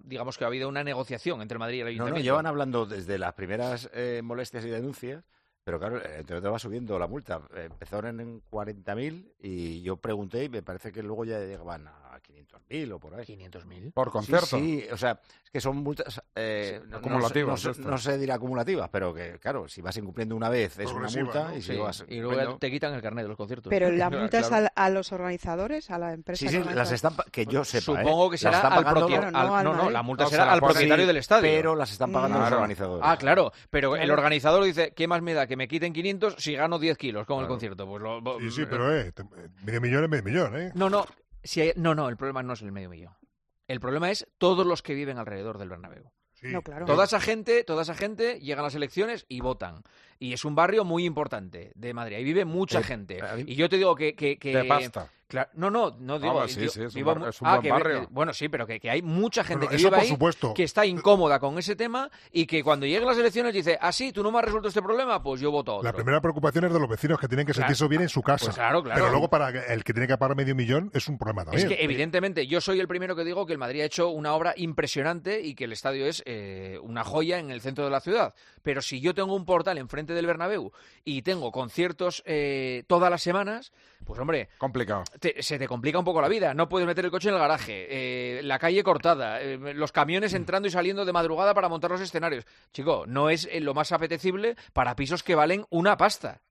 digamos que ha habido una negociación entre Madrid y el Ayuntamiento. No, llevan hablando desde las primeras molestias y denuncias, pero claro, entonces va subiendo la multa. Empezaron en 40.000 y yo pregunté y me parece que luego ya llegaban a 500.000 o por ahí. ¿500.000? Por concierto. Sí, o sea, es que son multas acumulativas. no se dirá acumulativas, pero que claro, si vas incumpliendo una vez es una multa, ¿no? Y si vas y luego te quitan el carnet de los conciertos. Pero la multa es a los organizadores, a la empresa. Sí, las están que yo sepa. Supongo que será al propietario. No, la multa será al propietario del estadio. Pero las están pagando los organizadores. Ah, claro, pero el organizador dice, ¿qué más me da que me quiten 500 si gano 10 kilos con el concierto? Pues sí, pero medio millón es medio millón, ¿eh? No, el problema no es el medio millón. El problema es todos los que viven alrededor del Bernabéu. Sí. No, claro. Toda esa gente llegan a las elecciones y votan. Y es un barrio muy importante de Madrid. Ahí vive mucha gente. Y yo te digo que de pasta. Claro, no digo... Sí, es un buen barrio. Bueno, sí, pero que hay mucha gente que eso vive por ahí, supuesto. que está incómoda con ese tema y que cuando lleguen las elecciones dice, sí, tú no me has resuelto este problema, pues yo voto a otro. La primera preocupación es de los vecinos que tienen que sentirse bien en su casa. Pues claro. Pero luego para el que tiene que pagar medio millón es un problema también. Es que evidentemente yo soy el primero que digo que el Madrid ha hecho una obra impresionante y que el estadio es una joya en el centro de la ciudad. Pero si yo tengo un portal enfrente del Bernabéu y tengo conciertos todas las semanas, pues hombre... Complicado. Se te complica un poco la vida. No puedes meter el coche en el garaje, la calle cortada, los camiones entrando y saliendo de madrugada para montar los escenarios. Chico, no es lo más apetecible para pisos que valen una pasta.